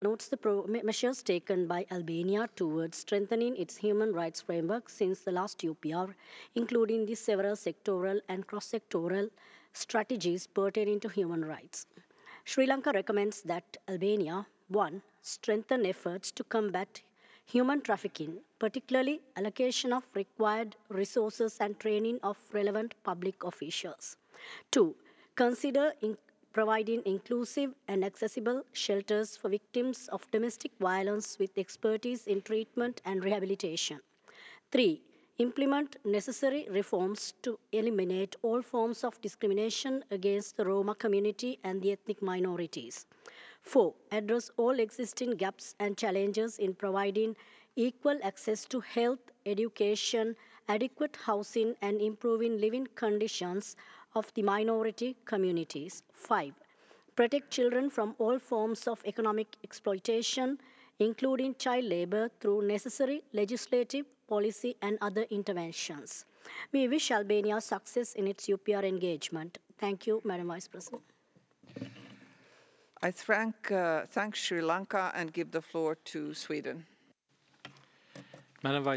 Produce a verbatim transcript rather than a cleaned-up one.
notes the pro- me- measures taken by Albania towards strengthening its human rights framework since the last U P R, including the several sectoral and cross sectoral strategies pertaining to human rights. Sri Lanka recommends that Albania one. Strengthen efforts to combat human trafficking, particularly allocation of required resources and training of relevant public officials. two. Consider in providing inclusive and accessible shelters for victims of domestic violence with expertise in treatment and rehabilitation. three. Implement necessary reforms to eliminate all forms of discrimination against the Roma community and the ethnic minorities. four. Address all existing gaps and challenges in providing equal access to health, education, adequate housing, and improving living conditions of the minority communities. five. Protect children from all forms of economic exploitation, including child labor, through necessary legislative, policy, and other interventions. We wish Albania success in its U P R engagement. Thank you, Madam Vice President. I thank, uh, thank Sri Lanka and give the floor to Sweden. Madam Vice